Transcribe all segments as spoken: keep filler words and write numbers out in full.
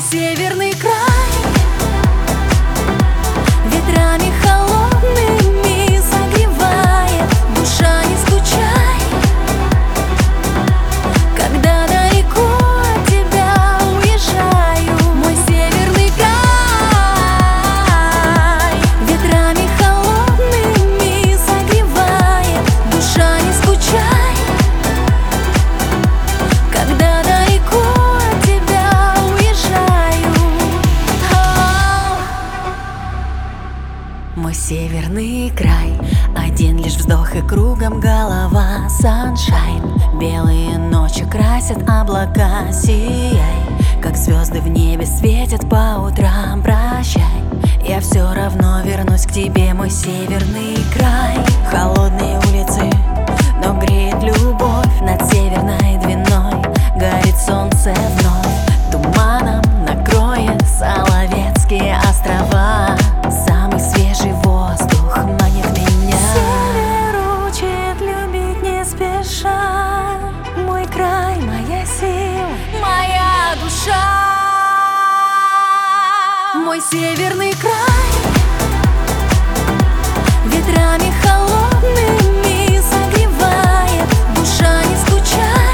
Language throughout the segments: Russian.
северный край ветрами холодными согревает. Душа, не скучай, когда далеко от тебя уезжаю. Мой северный край ветрами холодными согревает. Душа, не скучай, когда далеко от тебя уезжаю. Мой северный край, один лишь вздох и кругом голова. Саншайн, белые ночи красят облака. Сияй, как звезды в небе светят по утрам. Прощай, я все равно вернусь к тебе, мой северный край. Холодные улицы, но греет любовь. Над Северной Двиной горит солнце вновь. Туманом накроет Соловецкие острова. Самый свежий воздух манит меня. Север учит любить не спеша. Мой край, моя сила, моя душа. Мой северный край ветрами холодными согревает. Душа, не скучай,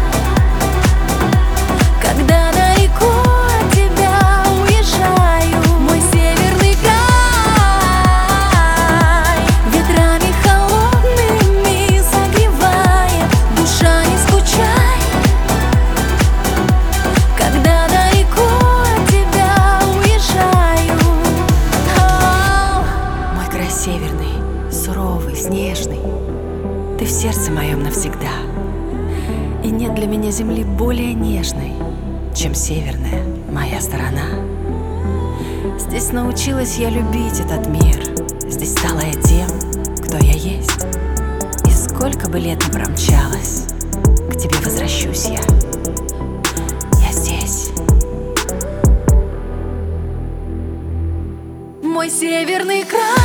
когда далеко от тебя уезжаю. Мой северный край ветрами холодными согревает. Душа, не скучай, когда далеко от тебя уезжаю. Мой край северный, суровый, снежный, ты в сердце моем навсегда. И нет для меня земли более нежной, чем северная моя сторона. Здесь научилась я любить этот мир. Здесь стала я тем, кто я есть. И сколько бы лет ни промчалось, к тебе возвращусь я. Я здесь. Мой северный край